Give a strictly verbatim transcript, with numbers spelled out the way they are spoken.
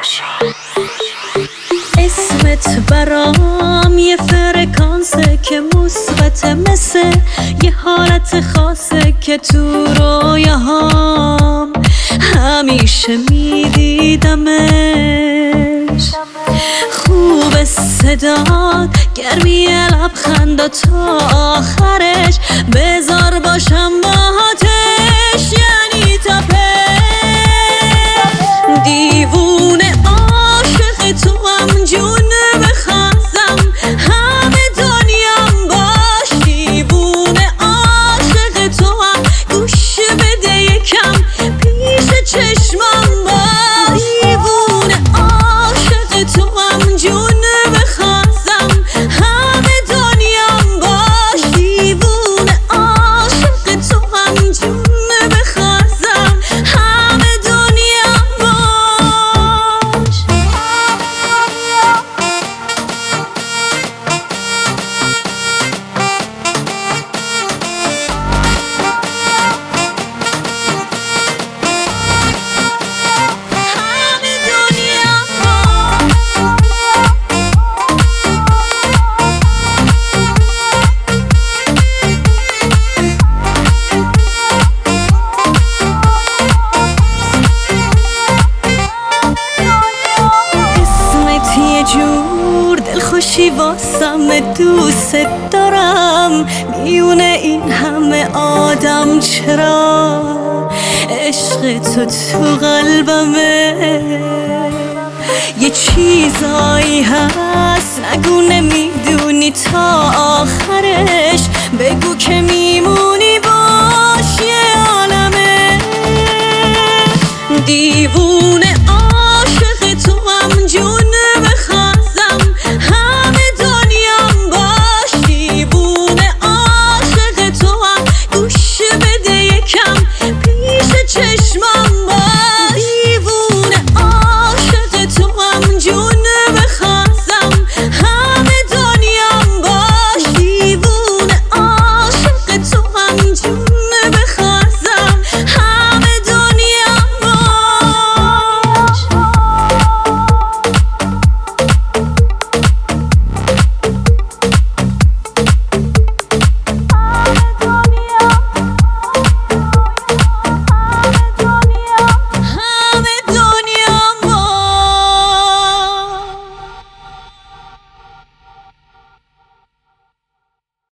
اسمت برام یه فرکانسه که مثبته، مثل یه حالت خاصه که تو رویاهام همیشه میدیدمش. خوب صدات، گرمی لبخندا تا آخرش، بذار باشم باهاتش یعنی تپش. دیوونه عاشق تو هم جون بخوازم، همه دنیام باش. دیوونه عاشق تو هم گوش بده یکم پیش چشمام باش. دیوونه عاشق تو هم جون بخوازم، همه دنیام باش. دیوونه عاشق تو هم جون بخوازم، همه دنیام باش. همه دنیام اسمت یه جور دلخوشی واسم، دوست دارم میونه این همه آدم. چرا عشق تو تو قلبمه؟ یه چیزایی هست نگو نمیدونی تا آخرش، بگو که میمونی باش یه عالمه. دیوونه